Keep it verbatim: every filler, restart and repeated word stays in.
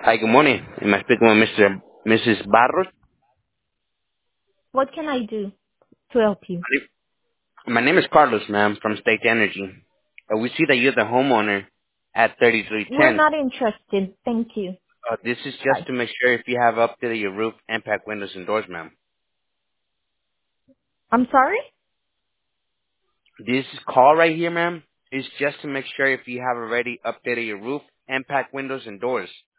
Hi, good morning. Am I speaking with Mister Missus Barros? What can I do to help you? My name is Carlos, ma'am, from State Energy. Uh, we see that you're the homeowner at thirty-three We're ten. not interested. Thank you. Uh, this is just Bye. to make sure if you have updated your roof, impact windows, and doors, ma'am. I'm sorry? This call right here, ma'am, is just to make sure if you have already updated your roof, impact windows, and doors.